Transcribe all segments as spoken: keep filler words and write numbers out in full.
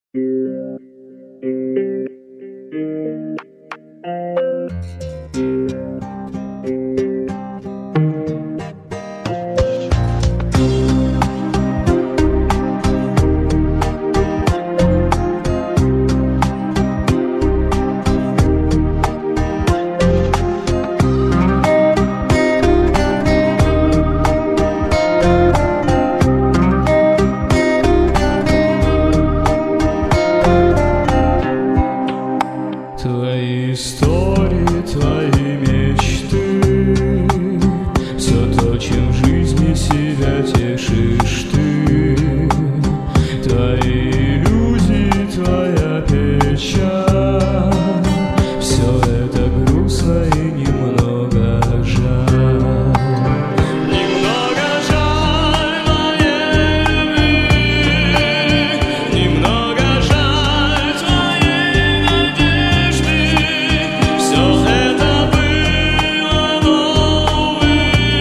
Твои истории, твои мечты, все то, чем в жизни себя тешишь ты. Твои иллюзии, твоя печаль, все это грустно и немного жаль. Немного жаль моей любви, немного жаль твоей надежды. Все это было, но, увы,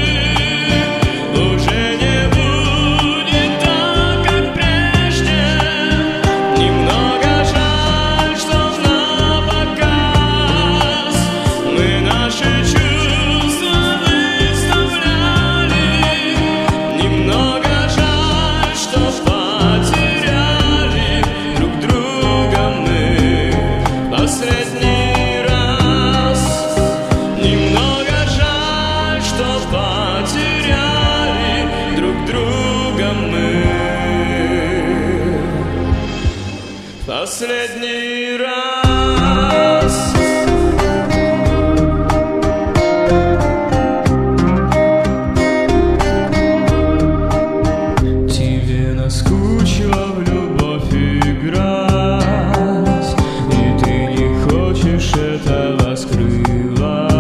уже не будет так, как прежде. Немного жаль, что напоказ мы наши чувства выставляли. Немного жаль, что потеряли друг друга мы последний раз. Немного жаль, что потеряли друг друга мы последний раз. Тебе наскучило в любовь играть, и ты не хочешь этого скрывать.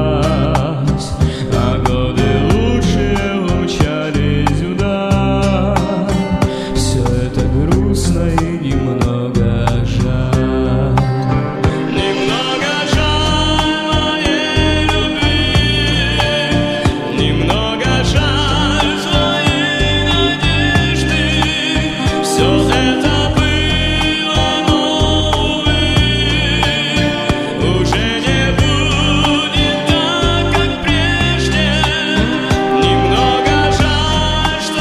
А годы лучшие умчались вдаль. Все это грустно и немного жаль. Немного жаль моей любви, немного жаль твоей надежды. Все это было, но, увы, уже не будет так, как прежде. Немного жаль, что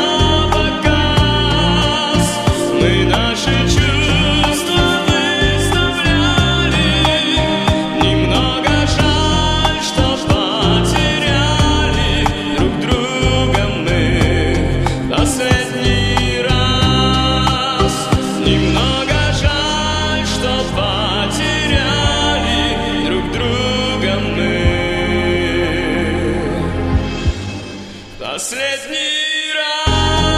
напоказ мы наши чувства выставляли. Немного жаль, что потеряли друг друга мы последний раз. Немного жаль, что потеряли друг друга мы последний раз.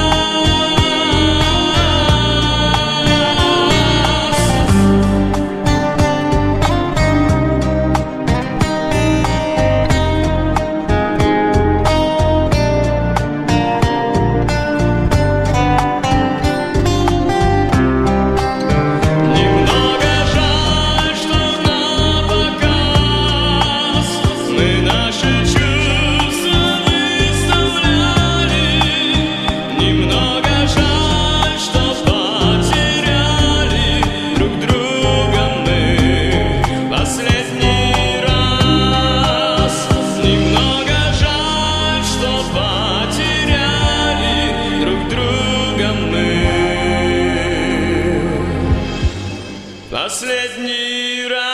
Немного жаль, что напоказ мы наши чувства выставляли. Немного жаль, что потеряли друг друга мы последний раз. Немного жаль, что потеряли друг друга мы последний раз.